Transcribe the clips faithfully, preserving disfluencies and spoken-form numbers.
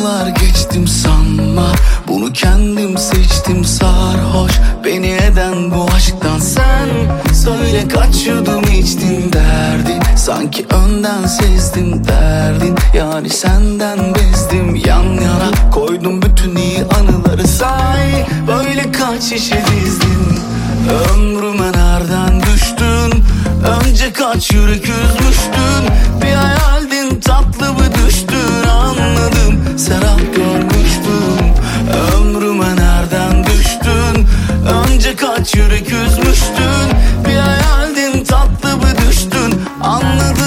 yollar geçtim sanma, bunu kendim seçtim sarhoş beni eden bu aşktan. Sen söyle kaç yudum içtin derdin, sanki önden sezdim derdin. Yani senden bezdim, yan yana koydum bütün iyi anıları. Say böyle kaç şişe dizdin, ömrüme nereden düştün? Önce kaç yürek üzmüştün, bir hayaldin tatlı mı düştün? Anladım, serap görmüştüm. Ömrüme nereden düştün? Önce kaç yürek üzmüştün, bir hayaldin tatlı mı düştün? Anladım.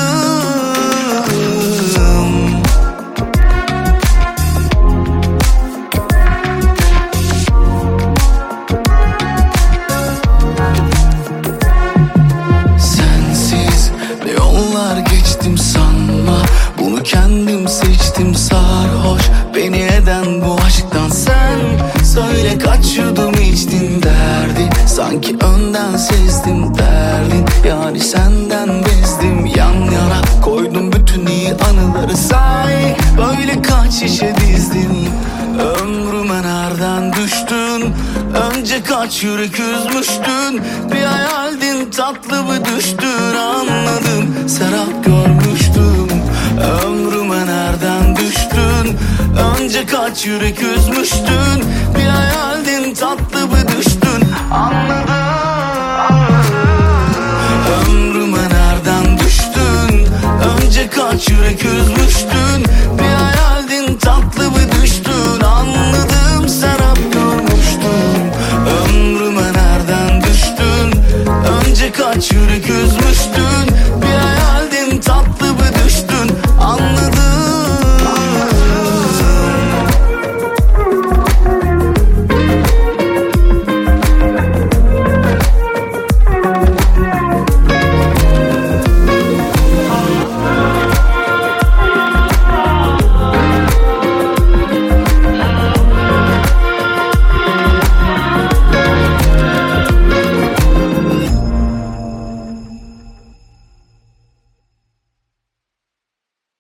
Sensiz ne yollar geçtim sanma, bunu kendim seçtim sarhoş beni eden bu aşktan. Sen söyle kaç yudum içtin derdi, sanki önden sezdim derdin. Yani senden bezdim, yan yana koydum bütün iyi anıları. Say böyle kaç şişe dizdin, ömrüme nereden düştün? Önce kaç yürek üzmüştün, bir hayaldin tatlı mı düştün? Anladım, serap görmüştüm. Ömrüme nereden düştün? Önce kaç yürek üzmüştün, bir hayaldin tatlı mı düştün? Anladım. Ömrüme nereden düştün? Önce kaç yürek üzmüştün,